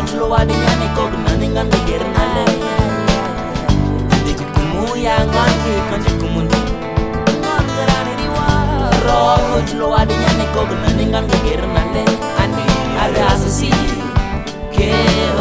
lo adanya ne ko naningan geger nale andi kumu yang ngangi kanji kumundu ngon gerani diwa ro lo adanya ne ko naningan geger nale andi ada asasi ke